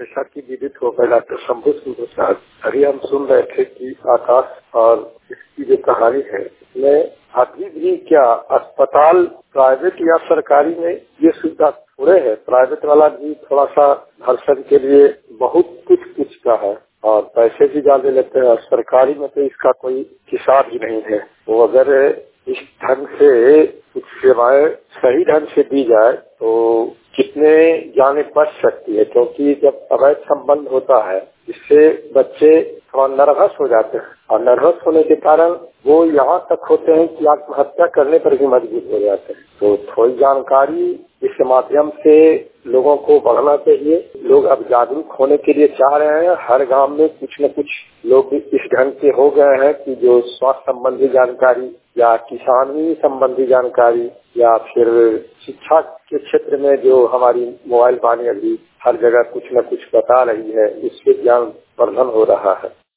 जैसा कि विदित हो गया डॉक्टर शंभू सिंह प्रसाद, अभी हम सुन रहे थे कि आकाश और इसकी जो कहानी है इसमें अभी भी क्या अस्पताल प्राइवेट या सरकारी में ये सुविधा थोड़े है। प्राइवेट वाला भी थोड़ा सा दर्शन के लिए बहुत कुछ का है और पैसे भी ज्यादा लेते हैं और सरकारी में तो इसका कोई हिसाब ही नहीं है। वो अगर इस ढंग से कुछ सेवाएं सही ढंग से दी जाए तो कितने जाने बच सकती है, क्योंकि जब अवैध संबंध होता है इससे बच्चे थोड़ा नर्वस हो जाते हैं और नर्वस होने के कारण वो यहाँ तक होते हैं कि आत्महत्या करने पर भी मजबूर हो जाते हैं। तो थोड़ी जानकारी इस माध्यम से लोगों को बढ़ना चाहिए। लोग अब जागरूक होने के लिए चाह रहे हैं। हर गांव में कुछ न कुछ लोग इस ढंग के हो गए हैं कि जो स्वास्थ्य संबंधी जानकारी या किसानी संबंधी जानकारी या फिर शिक्षा के क्षेत्र में जो हमारी मोबाइल वाणी अभी हर जगह कुछ न कुछ बता रही है, इससे ज्ञान वर्धन हो रहा है।